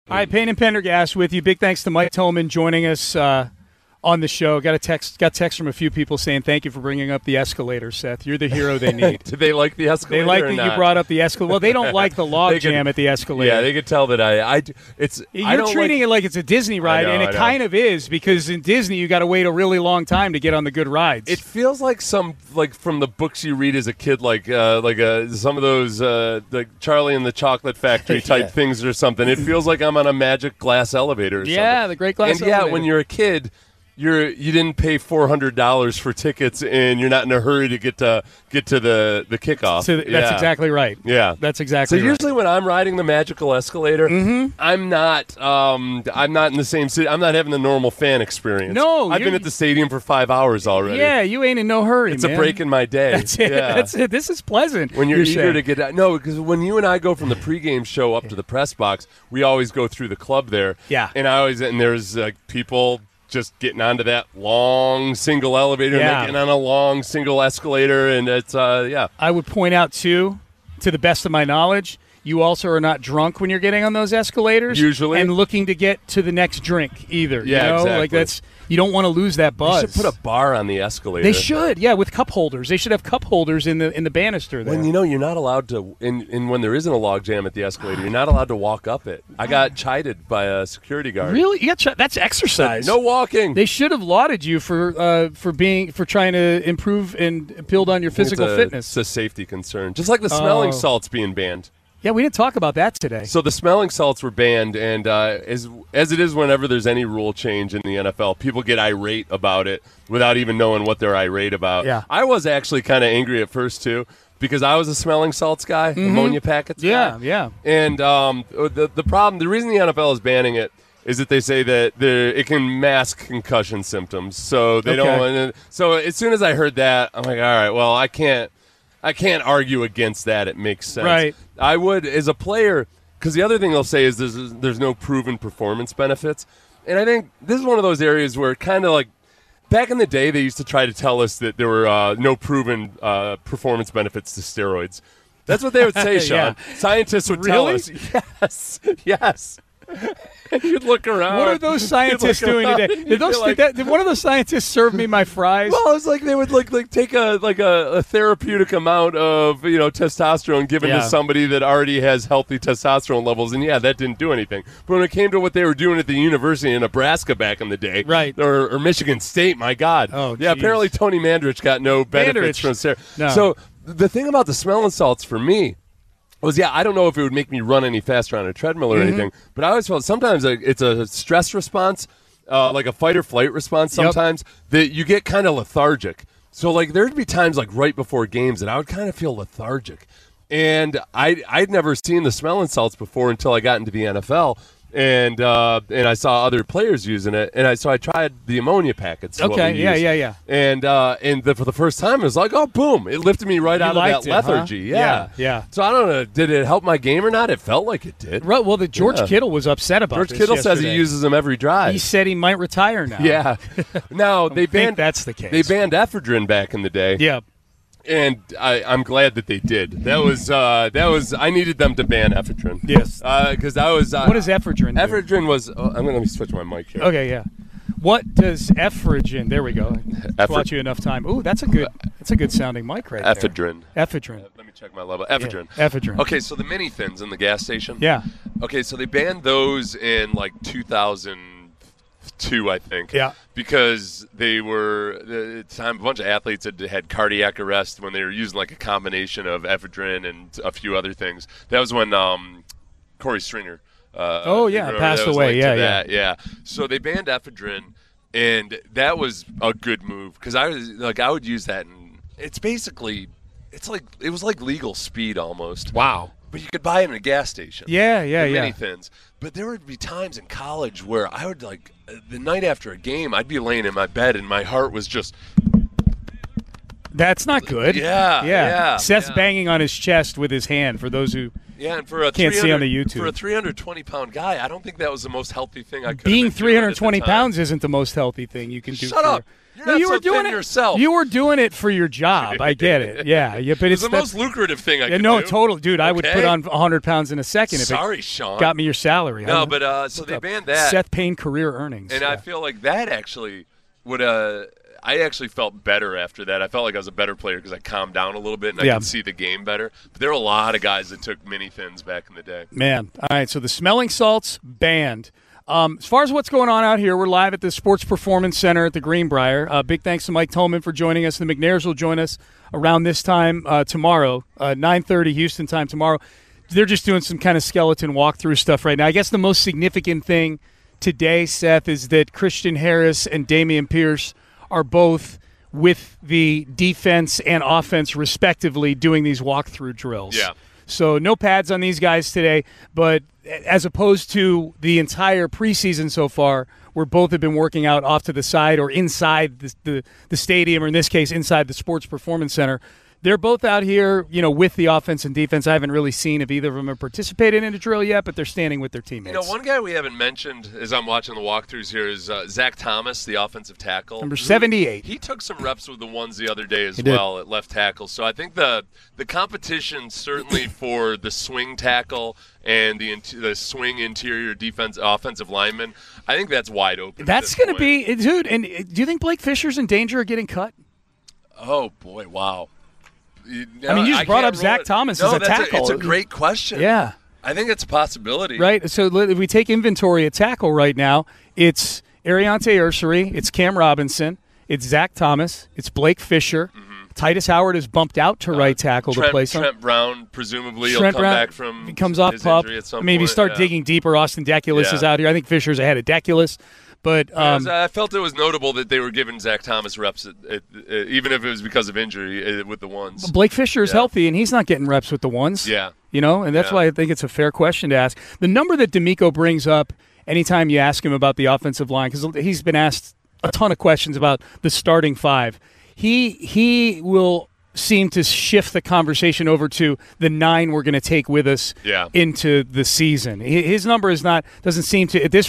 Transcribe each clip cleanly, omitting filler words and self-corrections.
All right, Payne and Pendergast with you. Big thanks to Mike Tillman joining us on the show. Got text from a few people saying thank you for bringing up the escescalator, Seth. You're the hero they need. Do they like the escalator? They like that you brought up the escalator. Well, they don't like the log jam at the escalator. Yeah, they could tell that You're treating it like it's a Disney ride, and it kind of is, because in Disney you got to wait a really long time to get on the good rides. It feels like from the books you read as a kid, some of those like Charlie and the Chocolate Factory type things or something. It feels like I'm on a magic glass elevator or something. Yeah, the great glass elevator. And when you're a kid, you didn't pay $400 for tickets, and you're not in a hurry to get to the kickoff. That's exactly right. Yeah, that's exactly. So right. Usually when I'm riding the magical escalator, I'm not in the same city. I'm not having the normal fan experience. No, I've been at the stadium for 5 hours already. Yeah, you ain't in no hurry. It's man. a break in my day. That's it. Yeah. That's it. This is pleasant. When you're eager to get out. No, because when you and I go from the pregame show up to the press box, we always go through the club there. Yeah, and there's people just getting onto that long single elevator and getting on a long single escalator, and it's I would point out too, to the best of my knowledge, you also are not drunk when you're getting on those escalators usually, and looking to get to the next drink either. Yeah, exactly. Like you don't want to lose that buzz. They should put a bar on the escalator. They should, with cup holders. They should have cup holders in the banister there. When you're not allowed to, when there isn't a log jam at the escalator, you're not allowed to walk up it. I got chided by a security guard. Really? You got that's exercise. No walking. They should have lauded you for trying to improve and build on your physical fitness. It's a safety concern, just like the smelling salts being banned. Yeah, we didn't talk about that today. So the smelling salts were banned, and as it is whenever there's any rule change in the NFL, people get irate about it without even knowing what they're irate about. Yeah. I was actually kind of angry at first, too, because I was a smelling salts guy, ammonia packets guy. Yeah. And the reason the NFL is banning it is that they say that it can mask concussion symptoms. So they don't. So as soon as I heard that, I'm like, all right, well, I can't argue against that. It makes sense. Right. I would, as a player, because the other thing they'll say is there's no proven performance benefits. And I think this is one of those areas where kind of like back in the day, they used to try to tell us that there were no proven performance benefits to steroids. That's what they would say, Sean. Scientists would tell us. Yes. And you'd look around. What are those scientists doing today? Did one of those scientists serve me my fries? Well, it's like they would like take a therapeutic amount of testosterone given to somebody that already has healthy testosterone levels, and that didn't do anything. But when it came to what they were doing at the University of Nebraska back in the day, right, or Michigan State, my God, apparently Tony Mandrich got no benefits from steroids. No. So the thing about the smelling salts for me was, I don't know if it would make me run any faster on a treadmill or anything, but I always felt sometimes it's a stress response, like a fight or flight response sometimes, that you get kind of lethargic. So, like, there'd be times, like, right before games that I would kind of feel lethargic. And I'd never seen the smelling salts before until I got into the NFL. And I saw other players using it, and so I tried the ammonia packets. Okay, yeah. And for the first time, it was like, oh, boom! It lifted me right out of that lethargy. Huh? Yeah. So I don't know, did it help my game or not? It felt like it did. Right. Well, the George Kittle was upset about George this Kittle yesterday. says he uses them every drive. He said he might retire now. Yeah. Now they banned. That's the case. They banned ephedrine back in the day. Yeah. And I'm glad that they did. That was I needed them to ban ephedrine. Yes, because I was. What is ephedrine? Ephedrine was. Let me switch my mic here. Okay, yeah. What does ephedrine? There we go. Bought you enough time. Ooh, that's a good sounding mic right ephedrine. there. Ephedrine. Let me check my level. Ephedrine. Yeah, ephedrine. Okay, so the mini thins in the gas station. Yeah. Okay, so they banned those in like 2002, I think. Yeah. Because they were at the time a bunch of athletes had cardiac arrest when they were using like a combination of ephedrine and a few other things. That was when Corey Stringer. Passed away. Yeah. So they banned ephedrine, and that was a good move because I would use that, and it was like legal speed almost. Wow. But you could buy it in a gas station. Yeah. Mini thins. But there would be times in college where I would the night after a game, I'd be laying in my bed and my heart was just. That's not good. Yeah. Seth's banging on his chest with his hand. For those who Yeah, and for a Can't see on the YouTube. For a 320-pound guy, I don't think that was the most healthy thing I could. Being 320 pounds isn't the most healthy thing you can do. Shut up. You were doing it yourself. You were doing it for your job. I get it. Yeah, but it's the most lucrative thing I could do. No, totally, dude. I would put on 100 pounds in a second. Sorry, if it Sean. Got me your salary. No, but so they banned that. Seth Payne career earnings. And I feel like that actually would. I actually felt better after that. I felt like I was a better player because I calmed down a little bit and I could see the game better. But there were a lot of guys that took mini thins back in the day. Man, all right. So the smelling salts banned. As far as what's going on out here, we're live at the Sports Performance Center at the Greenbrier. Big thanks to Mike Tolman for joining us. The McNairs will join us around this time tomorrow, 9:30 Houston time tomorrow. They're just doing some kind of skeleton walkthrough stuff right now. I guess the most significant thing today, Seth, is that Christian Harris and Dameon Pierce are both with the defense and offense, respectively, doing these walkthrough drills. Yeah. So no pads on these guys today, but as opposed to the entire preseason so far, where both have been working out off to the side or inside the stadium, or in this case, inside the Sports Performance Center, they're both out here, with the offense and defense. I haven't really seen if either of them have participated in a drill yet, but they're standing with their teammates. One guy we haven't mentioned as I'm watching the walkthroughs here is Zach Thomas, the offensive tackle. Number 78. He took some reps with the ones the other day as well at left tackle. So I think the competition certainly for the swing tackle and the swing interior offensive lineman, I think that's wide open. That's going to be – dude, and do you think Blake Fisher's in danger of getting cut? Oh, boy, wow. You just brought up Zach Thomas as a tackle. It's a great question. Yeah. I think it's a possibility. Right. So if we take inventory at tackle right now, it's Ariante Ursary, it's Cam Robinson, it's Zach Thomas, it's Blake Fisher. Mm-hmm. Titus Howard is bumped out to right tackle to play some. Trent Brown, presumably, will come back from he comes off his pup. injury at some Maybe point. Start digging deeper. Austin Deculus is out here. I think Fisher's ahead of Deculus. But I felt it was notable that they were giving Zach Thomas reps, even if it was because of injury with the ones. Blake Fisher is healthy, and he's not getting reps with the ones. Yeah. And that's why I think it's a fair question to ask. The number that D'Amico brings up anytime you ask him about the offensive line, because he's been asked a ton of questions about the starting five, he will seem to shift the conversation over to the 9 we're going to take with us into the season. His number doesn't seem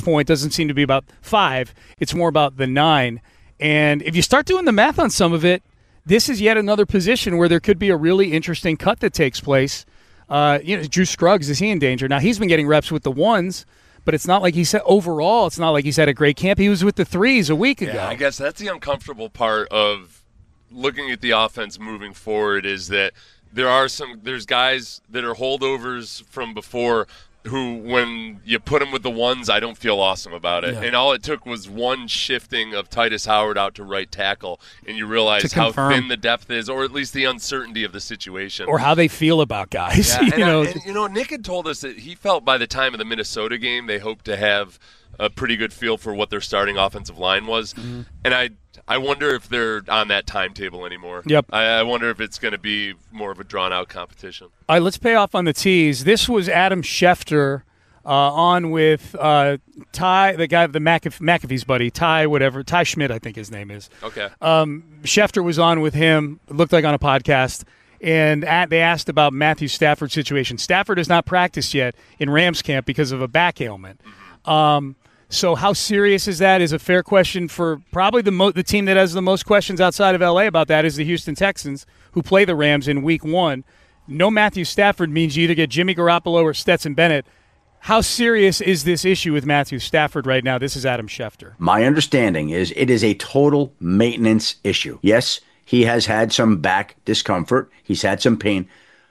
to be about 5. It's more about the 9. And if you start doing the math on some of it, this is yet another position where there could be a really interesting cut that takes place. Drew Scruggs, is he in danger? Now, he's been getting reps with the 1s, but it's not like he's had a great camp. He was with the 3s a week ago. Yeah, I guess that's the uncomfortable part of looking at the offense moving forward, is that there's guys that are holdovers from before who, when you put them with the 1s, I don't feel awesome about it. Yeah. And all it took was one shifting of Titus Howard out to right tackle, and you realize how thin the depth is, or at least the uncertainty of the situation. Or how they feel about guys. Yeah, Nick had told us that he felt by the time of the Minnesota game they hoped to have a pretty good feel for what their starting offensive line was. Mm-hmm. And I wonder if they're on that timetable anymore. Yep. I wonder if it's going to be more of a drawn-out competition. All right, let's pay off on the tees. This was Adam Schefter on with Ty, the guy, the McAfee's buddy, Ty Schmidt, I think his name is. Okay. Schefter was on with him, it looked like on a podcast, and they asked about Matthew Stafford's situation. Stafford has not practiced yet in Rams camp because of a back ailment. Mm-hmm. So how serious is that is a fair question for probably the team that has the most questions outside of L.A. about that is the Houston Texans, who play the Rams in Week 1. No Matthew Stafford means you either get Jimmy Garoppolo or Stetson Bennett. How serious is this issue with Matthew Stafford right now? This is Adam Schefter. My understanding is it is a total maintenance issue. Yes, he has had some back discomfort. He's had some pain.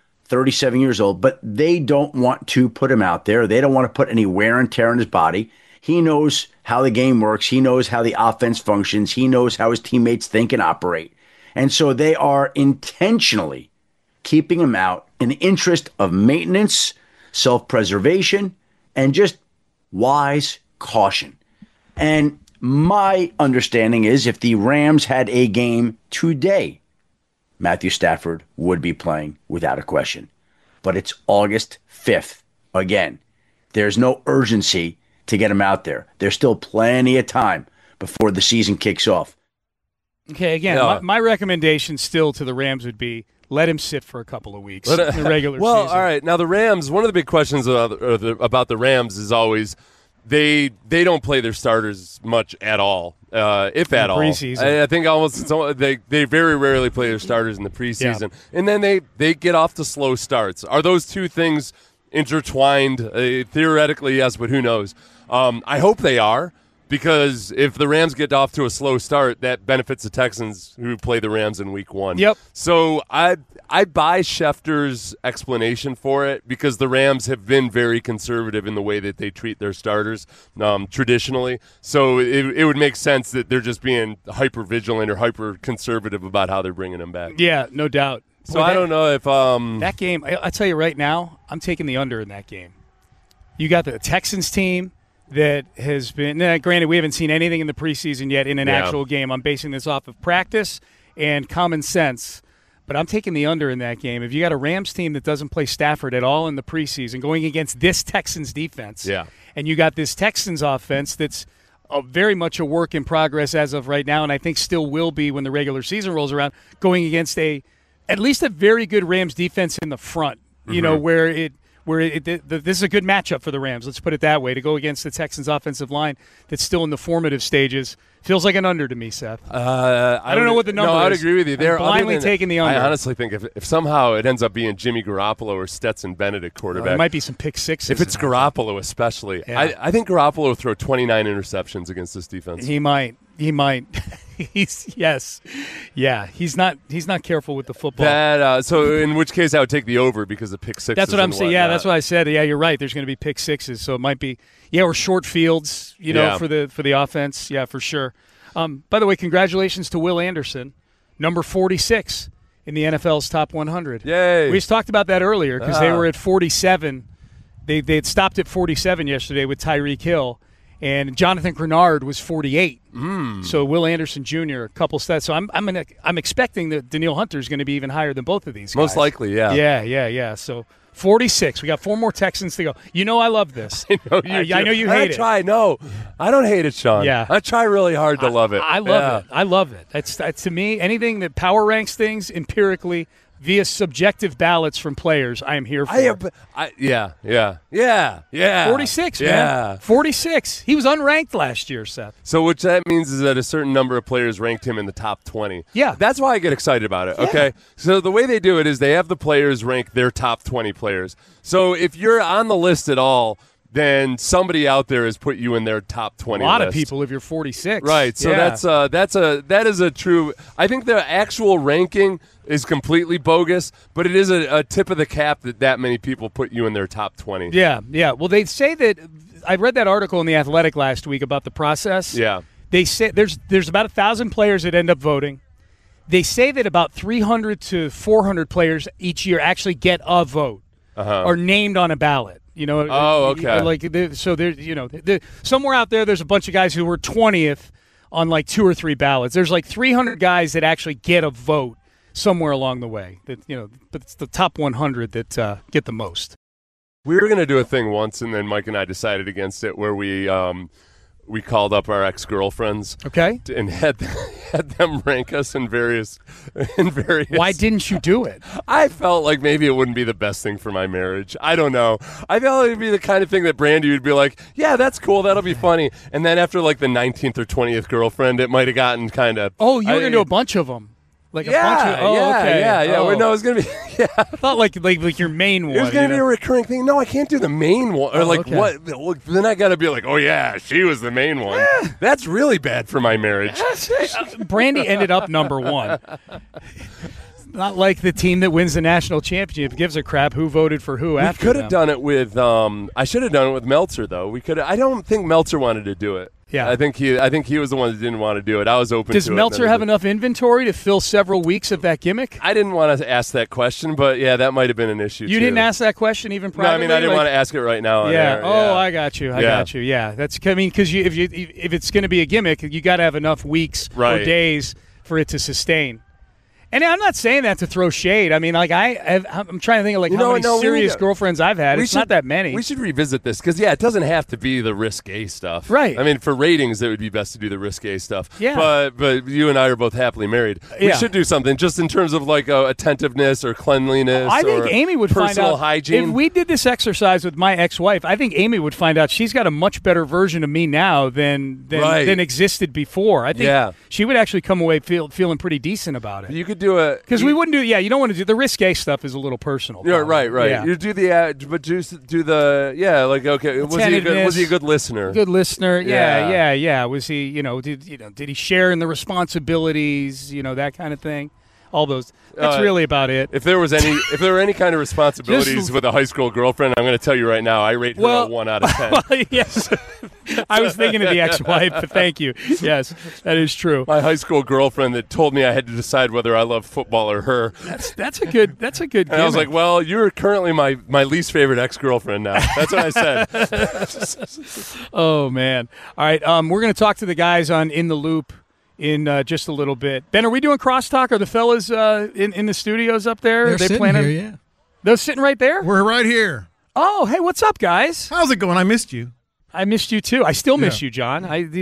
37 years old, but they don't want to put him out there. They don't want to put any wear and tear on his body. He knows how the game works. He knows how the offense functions. He knows how his teammates think and operate. And so they are intentionally keeping him out in the interest of maintenance, self-preservation, and just wise caution. And my understanding is if the Rams had a game today, Matthew Stafford would be playing without a question. But it's August 5th. Again, there's no urgency to get him out there. There's still plenty of time before the season kicks off. Okay, again, my recommendation still to the Rams would be let him sit for a couple of weeks in the regular well, season. all right. Now, the Rams, one of the big questions about the Rams is always they don't play their starters much at all, if at all. Preseason. I think almost they very rarely play their starters in the preseason. Yeah. And then they get off to slow starts. Are those two things intertwined? Theoretically, yes, but who knows? I hope they are. Because if the Rams get off to a slow start, that benefits the Texans who play the Rams in Week 1. Yep. So I buy Schefter's explanation for it because the Rams have been very conservative in the way that they treat their starters traditionally. So it would make sense that they're just being hyper vigilant or hyper conservative about how they're bringing them back. Yeah, no doubt. So I don't know if that game. I tell you right now, I'm taking the under in that game. You got the Texans team that has been granted, we haven't seen anything in the preseason yet in an actual game. I'm basing this off of practice and common sense, but I'm taking the under in that game. If you got a Rams team that doesn't play Stafford at all in the preseason going against this Texans defense, and you got this Texans offense that's very much a work in progress as of right now, and I think still will be when the regular season rolls around, going against at least a very good Rams defense in the front, you know, where this is a good matchup for the Rams, let's put it that way, to go against the Texans' offensive line that's still in the formative stages. Feels like an under to me, Seth. I don't know what the number is. No, I'd agree with you. They're blindly taking the under. I honestly think if somehow it ends up being Jimmy Garoppolo or Stetson Bennett at quarterback. There might be some pick sixes. If it's Garoppolo especially. Yeah. I think Garoppolo will throw 29 interceptions against this defense. He might. He's not careful with the football. So in which case I would take the over because of pick sixes. That's what I'm saying. Yeah, that's what I said. Yeah, you're right. There's going to be pick sixes, so it might be or short fields, for the offense. Yeah, for sure. By the way, congratulations to Will Anderson, number 46 in the NFL's top 100. Yay! We just talked about that earlier because they were at 47. They had stopped at 47 yesterday with Tyreek Hill. And Jonathan Grenard was 48. So Will Anderson Jr. a couple stats. So I'm expecting that Danielle Hunter is going to be even higher than both of these guys. Most likely, yeah. Yeah. So 46. We got 4 more Texans to go. I love this. I know you hate it. I try. No, I don't hate it, Sean. Yeah. I try really hard to love it. I love it. I love it. That's to me, anything that power ranks things empirically via subjective ballots from players, I am here for. Yeah. 46, man. 46. He was unranked last year, Seth. So which that means is that a certain number of players ranked him in the top 20. Yeah. That's why I get excited about it, okay? So the way they do it is they have the players rank their top 20 players. So if you're on the list at all, then somebody out there has put you in their top 20 A lot list. of people if you're 46. Right. So that is a true – I think the actual ranking is completely bogus, but it is a tip of the cap that many people put you in their top 20. Yeah. Well, they say that – I read that article in The Athletic last week about the process. Yeah. They say there's about 1,000 players that end up voting. They say that about 300 to 400 players each year actually get a vote or named on a ballot. Oh, okay. So there's, somewhere out there's a bunch of guys who were 20th on like 2 or 3 ballots. There's like 300 guys that actually get a vote somewhere along the way. But it's the top 100 that get the most. We were going to do a thing once, and then Mike and I decided against it, where we called up our ex-girlfriends, and had them rank us in various. Why didn't you do it? I felt like maybe it wouldn't be the best thing for my marriage. I don't know. I felt it would be the kind of thing that Brandy would be like, "Yeah, that's cool. That'll be funny." And then after like the 19th or 20th girlfriend, it might have gotten kind of. Oh, you were gonna do a bunch of them. Like a bunch of, okay. Yeah. Oh. No, it's gonna be. Yeah. I thought like your main one. It was gonna be a recurring thing. No, I can't do the main one. Or what? Then I gotta be like, oh yeah, she was the main one. Yeah. That's really bad for my marriage. Brandy ended up number 1. Not like the team that wins the national championship gives a crap who voted for who after. We could have done it with. I should have done it with Meltzer though. We could. I don't think Meltzer wanted to do it. Yeah, I think he was the one that didn't want to do it. I was open to it. Does Meltzer have enough inventory to fill several weeks of that gimmick? I didn't want to ask that question, but yeah, that might have been an issue. You didn't ask that question even privately? No, I didn't want to ask it right now. On air. I got you. I got you. Yeah, that's. I mean, because if it's going to be a gimmick, you got to have enough weeks or days for it to sustain. And I'm not saying that to throw shade. I mean, like I'm trying to think of like how many serious girlfriends I've had. It's not that many. We should revisit this because it doesn't have to be the risque stuff, right? I mean, for ratings, it would be best to do the risque stuff. Yeah. But you and I are both happily married. We should do something just in terms of like attentiveness or cleanliness. I think Amy would find out hygiene. If we did this exercise with my ex-wife, I think Amy would find out she's got a much better version of me now than existed before. I think she would actually come away feeling pretty decent about it. You could do it because we wouldn't do. Yeah, you don't want to do the risque stuff. Is a little personal. Yeah, right. Yeah. You do the, but do the like okay. Was he a good listener? Good listener. Yeah. Was he? Did he share in the responsibilities? That kind of thing. All those. That's really about it. If there were any kind of responsibilities with a high school girlfriend, I'm going to tell you right now, I rate her a 1 out of 10. Well, yes, I was thinking of the ex-wife, but thank you. Yes, that is true. My high school girlfriend that told me I had to decide whether I love football or her. That's a good. And I was like, well, you're currently my least favorite ex-girlfriend now. That's what I said. Oh man! All right, we're going to talk to the guys on In the Loop in just a little bit. Ben, are we doing crosstalk? Are the fellas in the studios up there? They're sitting here, yeah. They're sitting right there? We're right here. Oh, hey, what's up, guys? How's it going? I missed you. I missed you too. I still miss you, John.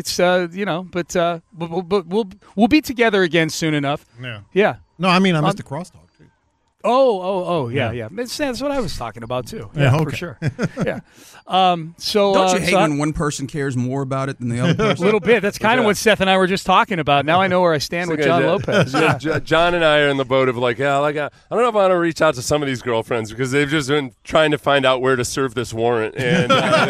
But we'll be together again soon enough. Yeah. No, I mean I missed the crosstalk too. Oh, yeah. That's what I was talking about too. Yeah, for sure. Yeah. So don't you hate when one person cares more about it than the other person? A little bit. That's kind of what Seth and I were just talking about. Now I know where I stand with John Lopez. John and I are in the boat of like, I don't know if I want to reach out to some of these girlfriends because they've just been trying to find out where to serve this warrant, and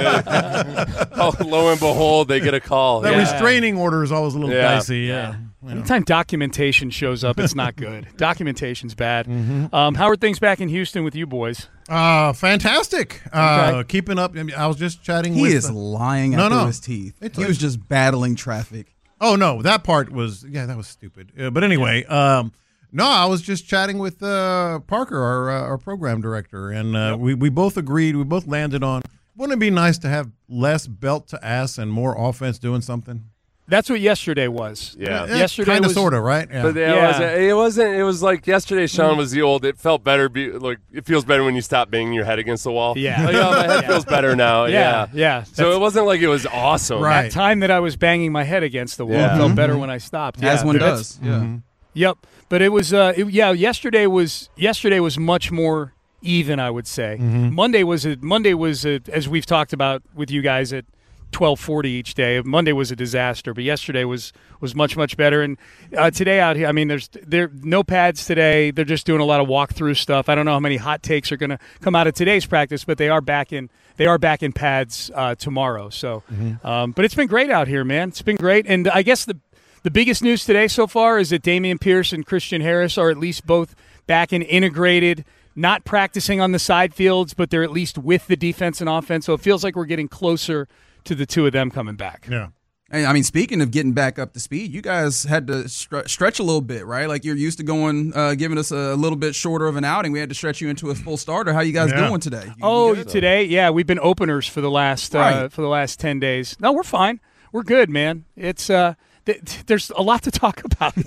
lo and behold, they get a call. That restraining order is always a little dicey. Yeah. Anytime documentation shows up, it's not good. Documentation's bad. Mm-hmm. How are things back in Houston with you boys? Fantastic. Keeping up. I was just chatting with... He is lying out through his teeth. He was just battling traffic. Oh, no. That part was... Yeah, that was stupid. But anyway, no, I was just chatting with Parker, our program director, and we both agreed, we both landed on, wouldn't it be nice to have less belt to ass and more offense doing something? That's what yesterday was. Yeah. Yesterday kind of, sort of, right? Yeah. But it wasn't. It was like yesterday. Sean was the old. It felt better. It feels better when you stop banging your head against the wall. Yeah. My head feels better now. Yeah. So it wasn't like it was awesome. Right. That time that I was banging my head against the wall felt better when I stopped. As one does. Yeah. Mm-hmm. Yep. But it was. Yesterday was much more even, I would say. Mm-hmm. Monday was as we've talked about with you guys at 12:40 each day. Monday was a disaster, but yesterday was much better. And today out here, I mean, there no pads today. They're just doing a lot of walkthrough stuff. I don't know how many hot takes are going to come out of today's practice, but they are back in pads tomorrow. So, but it's been great out here, man. It's been great. And I guess the biggest news today so far is that Dameon Pierce and Christian Harris are at least both back and integrated. Not practicing on the side fields, but they're at least with the defense and offense. So it feels like we're getting closer to the two of them coming back. Yeah. I mean, speaking of getting back up to speed, you guys had to stretch a little bit, right? Like you're used to going, giving us a little bit shorter of an outing. We had to stretch you into a full starter. How you guys doing today? Today, yeah, we've been openers for the last 10 days. No, we're fine. We're good, man. It's there's a lot to talk about.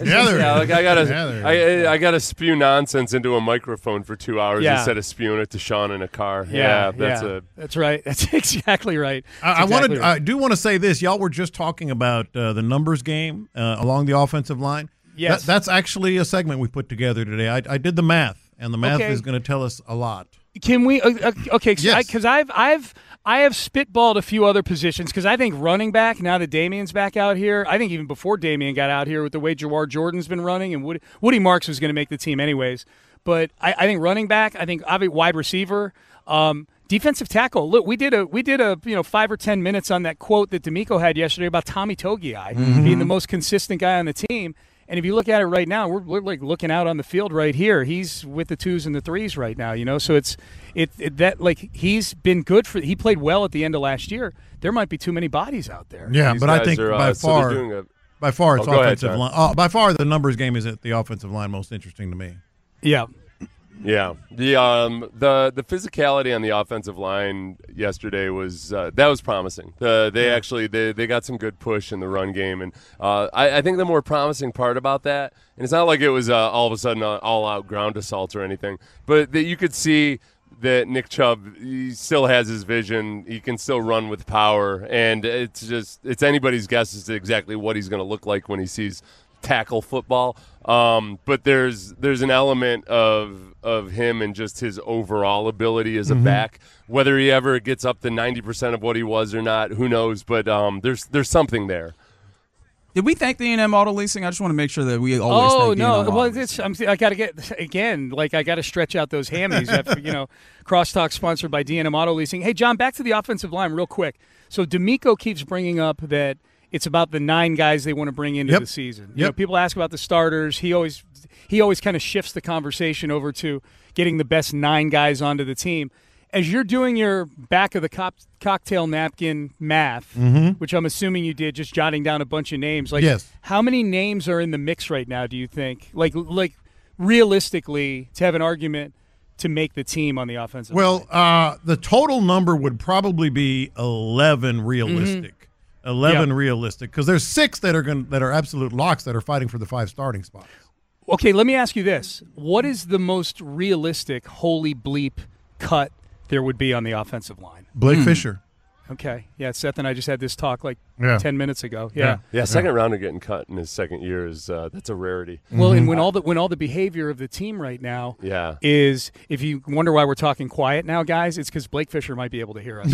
I gotta spew nonsense into a microphone for 2 hours instead of spewing it to Sean in a car. That's right. That's exactly right. I do want to say this. Y'all were just talking about the numbers game along the offensive line. Yes, that's actually a segment we put together today. I did the math, and the math is going to tell us a lot. Can we? Okay, yes. Because I have spitballed a few other positions because I think running back, now that Dameon's back out here, I think even before Dameon got out here with the way Jawar Jordan's been running, and Woody Marks was going to make the team anyways. But I think running back, I think wide receiver, defensive tackle. Look, we did a 5 or 10 minutes on that quote that D'Amico had yesterday about Tommy Togiai being the most consistent guy on the team. And if you look at it right now, we're like looking out on the field right here. He's with the 2s and the 3s right now, So he's been good he played well at the end of last year. There might be too many bodies out there. Yeah, but I think by far it's offensive line. By far the numbers game is at the offensive line most interesting to me. Yeah. Yeah, the physicality on the offensive line yesterday was that was promising. They got some good push in the run game, and I think the more promising part about that, and it's not like it was all of a sudden an all-out ground assault or anything, but that you could see that Nick Chubb, he still has his vision. He can still run with power, and it's anybody's guess as to exactly what he's going to look like when he sees tackle football. But there's an element of him and just his overall ability as a back. Whether he ever gets up to 90% of what he was or not, who knows? But there's something there. Did we thank the A&M Auto Leasing? I just want to make sure that we always thank the A&M Auto Leasing. I got to get again. Like I got to stretch out those hammies. After, Crosstalk sponsored by D&M Auto Leasing. Hey, John, back to the offensive line real quick. So D'Amico keeps bringing up that it's about the 9 guys they want to bring into the season. People ask about the starters. He always kind of shifts the conversation over to getting the best 9 guys onto the team. As you're doing your back of the cocktail napkin math, which I'm assuming you did, just jotting down a bunch of names. How many names are in the mix right now, do you think? Like realistically, to have an argument to make the team on the offensive line? The total number would probably be 11 realistic. 11 realistic, because there's 6 that are absolute locks that are fighting for the 5 starting spots. Okay, let me ask you this. What is the most realistic holy bleep cut there would be on the offensive line? Blake Fisher. Okay. Yeah, Seth and I just had this talk 10 minutes ago. Yeah. Second rounder getting cut in his second year is that's a rarity. Well, and when all the behavior of the team right now is, if you wonder why we're talking quiet now, guys, it's because Blake Fisher might be able to hear us.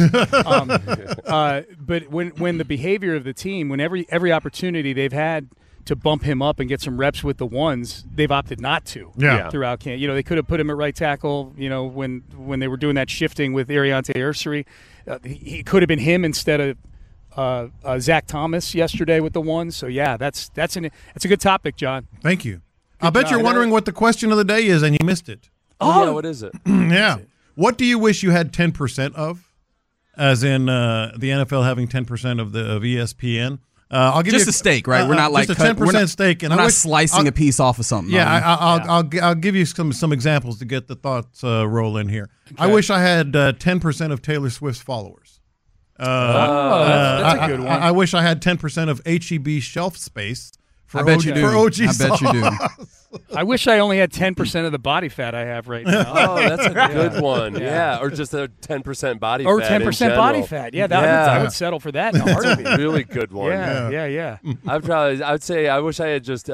But when the behavior of the team, when every opportunity they've had to bump him up and get some reps with the ones, they've opted not to throughout camp. They could have put him at right tackle, when they were doing that shifting with Ariante Ursary. He could have been him instead of Zach Thomas yesterday with the ones. So, that's a good topic, John. Thank you. I bet you're wondering what the question of the day is, and you missed it. Oh, yeah, what is it? What do you wish you had 10% of, as in the NFL having 10% of ESPN? I'll give just you a stake, right? We're not like just a 10% stake, and we're not slicing a piece off of something. I'll give you some examples to get the thoughts roll in here. Okay. I wish I had 10% of Taylor Swift's followers. That's a good one. I wish I had 10% of HEB shelf space. I bet you do. For OG I bet you do. I wish I only had 10% of the body fat I have right now. Oh, that's a good one. Yeah, or just a 10% body fat. Or 10% body fat. Yeah, I would settle for that in a heartbeat. Really good one. Yeah. I would say I wish I had just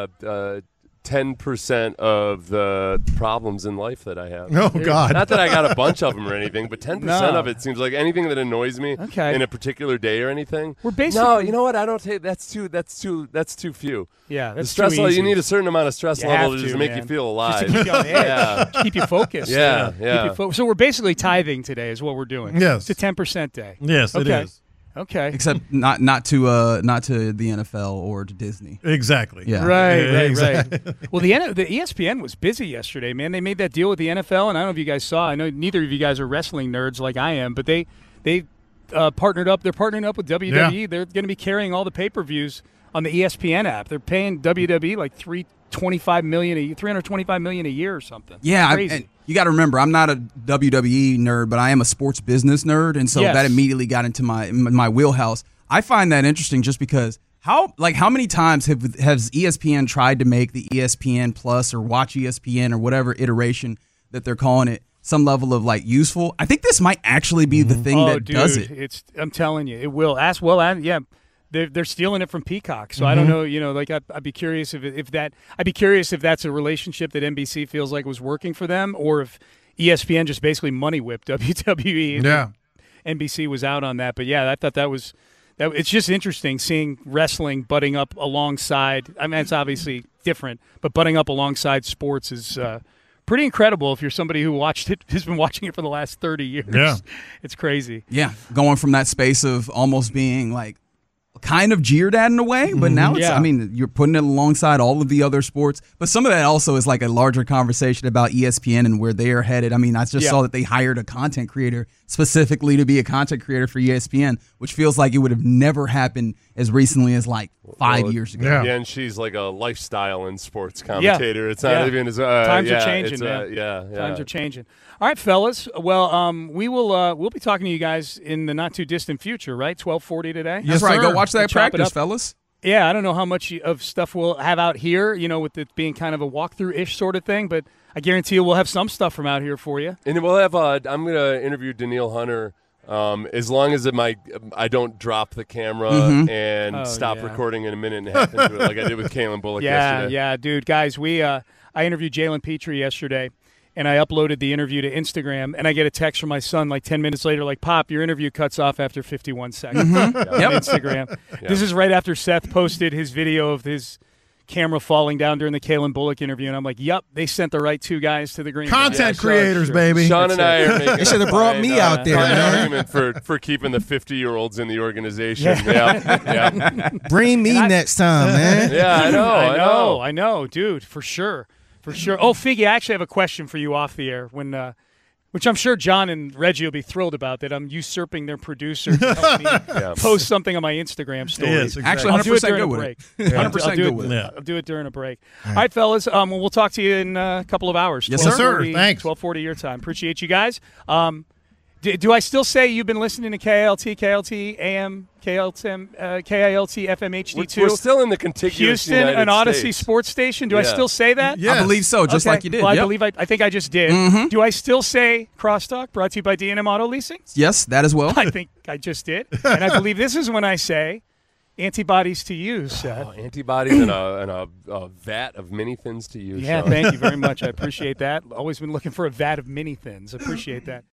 10% of the problems in life that I have. Oh, God. Not that I got a bunch of them or anything, but 10% of it seems like anything that annoys me in a particular day or anything. We're basically No, you know what? I don't take that's too few. Yeah, that's the stress too level. easy. You need a certain amount of stress level to just make man. you feel alive. Just to keep you on edge. Keep you focused. Yeah. So we're basically tithing today is what we're doing. Yes. It's a 10% day. Yes, it is. Okay. Except not to the NFL or to Disney. Exactly. Yeah. Right. Well, the ESPN was busy yesterday, man. They made that deal with the NFL, and I don't know if you guys saw. I know neither of you guys are wrestling nerds like I am, but they partnered up. They're partnering up with WWE. Yeah. They're going to be carrying all the pay-per-views on the ESPN app. They're paying WWE like $325 million a year or something. Yeah, crazy. You got to remember, I'm not a WWE nerd, but I am a sports business nerd, and so that immediately got into my wheelhouse. I find that interesting just because how many times has ESPN tried to make the ESPN Plus or Watch ESPN or whatever iteration that they're calling it some level of useful? I think this might actually be the thing that does it. I'm telling you, it will. They're stealing it from Peacock, so I don't know. I'd be curious if that's a relationship that NBC feels like was working for them, or if ESPN just basically money whipped WWE. Yeah, NBC was out on that, but I thought that was. It's just interesting seeing wrestling butting up alongside. I mean, it's obviously different, but butting up alongside sports is pretty incredible if you're somebody who has been watching it for the last 30 years. Yeah, it's crazy. Yeah, going from that space of almost being like kind of jeered at in a way, but now it's, Yeah. I mean, you're putting it alongside all of the other sports. But some of that also is like a larger conversation about ESPN and where they are headed. I mean, I just saw that they hired a content creator specifically to be a content creator for ESPN, which feels like it would have never happened as recently as like 5 years ago. Yeah. Yeah, and she's like a lifestyle and sports commentator. It's not Yeah. even as Times are yeah, changing, it's, man. yeah. Times are changing. All right, fellas. Well, we'll be talking to you guys in the not too distant future, right? 12:40 today. Yes, That's right. sir. Go watch that Chop it practice, up. fellas. Yeah, I don't know how much of stuff we'll have out here, with it being kind of a walkthrough-ish sort of thing, but I guarantee you we'll have some stuff from out here for you. And we'll have. I'm going to interview Daniil Hunter. As long as I don't drop the camera and stop yeah. recording in a minute and a half into it, like I did with Kalen Bullock yesterday. Yeah, dude. Guys, I interviewed Jalen Petrie yesterday, and I uploaded the interview to Instagram, and I get a text from my son like 10 minutes later, like, Pop, your interview cuts off after 51 seconds on Instagram. Yeah. This is right after Seth posted his video of his camera falling down during the Kalen Bullock interview, and I'm like, yep, they sent the right two guys to the green. Content Yeah, creators, sure. baby. Sean and I are making They should have brought me out there, fine man. argument for keeping the 50-year-olds in the organization. Yeah. Bring me next time, man. Yeah, I know, dude, for sure. Oh, Figgy, I actually have a question for you off the air which I'm sure John and Reggie will be thrilled about, that I'm usurping their producer to help me post something on my Instagram story. Yes, exactly. Actually, I'll do it 100% during good a with break. it. 100% good with it. Yeah. I'll do it during a break. All right, fellas. We'll talk to you in a couple of hours. Yes, sir. 12:40 Thanks. 12:40 your time. Appreciate you guys. Do I still say you've been listening to KILT, AM, KILT, FM HD2? We're still in the contiguous Houston, United an Odyssey States. sports station. Do I Yeah. still say that? Yeah. I believe so, just Okay. like you did. Well, Yep. I think I just did. Do I still say Crosstalk, brought to you by D&M Auto Leasing? Yes, that as well. I think I just did. And I believe this is when I say antibodies to use, Seth. Antibodies and a vat of mini thins to use. Yeah, Sean. thank you very much. I appreciate that. Always been looking for a vat of mini thins. Appreciate that.